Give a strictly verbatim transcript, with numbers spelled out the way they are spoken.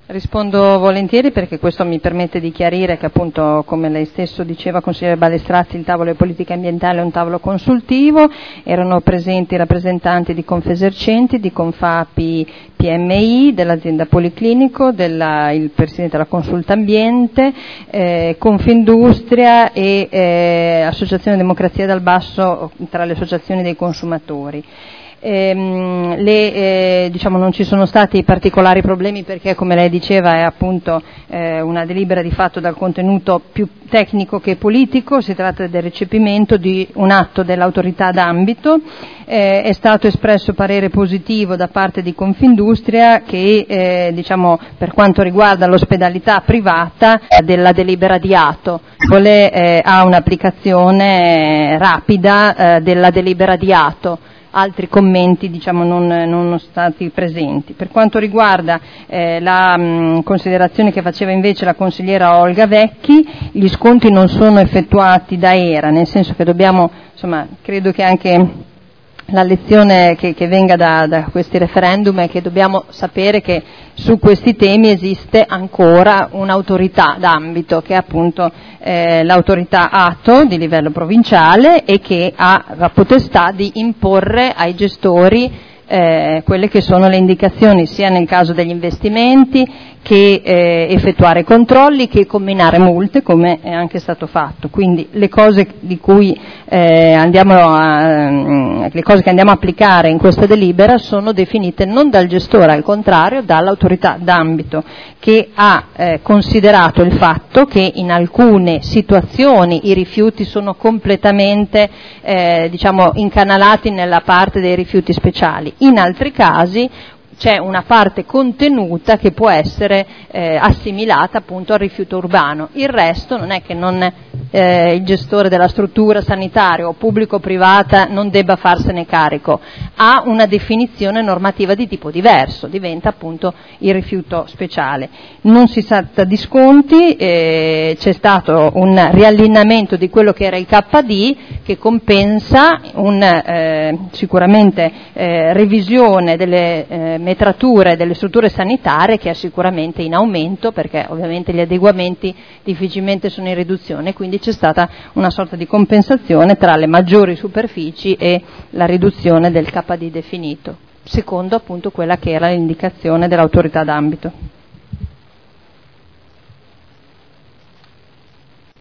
Rispondo volentieri, perché questo mi permette di chiarire che, appunto, come lei stesso diceva, consigliere Balestrazzi, il tavolo di politica ambientale è un tavolo consultivo, erano presenti rappresentanti di Confesercenti, di Confapi P M I, dell'azienda Policlinico, della, il presidente della Consulta Ambiente, eh, Confindustria e eh, Associazione Democrazia dal Basso, tra le associazioni dei consumatori. Ehm, le, eh, diciamo, non ci sono stati particolari problemi, perché, come lei diceva, è appunto eh, una delibera di fatto dal contenuto più tecnico che politico. Si tratta del recepimento di un atto dell'autorità d'ambito. Eh, è stato espresso parere positivo da parte di Confindustria che eh, diciamo, per quanto riguarda l'ospedalità privata della delibera di atto eh, ha un'applicazione eh, rapida eh, della delibera di atto. Altri commenti, diciamo, non, non sono stati presenti. Per quanto riguarda eh, la mh, considerazione che faceva invece la consigliera Olga Vecchi, gli sconti non sono effettuati da E R A, nel senso che dobbiamo, insomma, credo che anche la lezione che, che venga da, da questi referendum è che dobbiamo sapere che su questi temi esiste ancora un'autorità d'ambito, che è appunto eh, l'autorità A T O di livello provinciale, e che ha la potestà di imporre ai gestori eh, quelle che sono le indicazioni, sia nel caso degli investimenti che eh, effettuare controlli, che comminare multe, come è anche stato fatto. Quindi le cose di cui eh, andiamo a, le cose che andiamo a applicare in questa delibera sono definite non dal gestore, al contrario dall'autorità d'ambito, che ha eh, considerato il fatto che in alcune situazioni i rifiuti sono completamente eh, diciamo incanalati nella parte dei rifiuti speciali, in altri casi c'è una parte contenuta che può essere eh, assimilata appunto al rifiuto urbano. Il resto non è che non, eh, il gestore della struttura sanitaria o pubblico o privata non debba farsene carico, ha una definizione normativa di tipo diverso, diventa appunto il rifiuto speciale. Non si tratta di sconti, eh, c'è stato un riallineamento di quello che era il K D, che compensa un, eh, sicuramente eh, revisione delle eh, metrature delle strutture sanitarie, che è sicuramente in aumento, perché ovviamente gli adeguamenti difficilmente sono in riduzione, quindi c'è stata una sorta di compensazione tra le maggiori superfici e la riduzione del K D definito, secondo appunto quella che era l'indicazione dell'autorità d'ambito.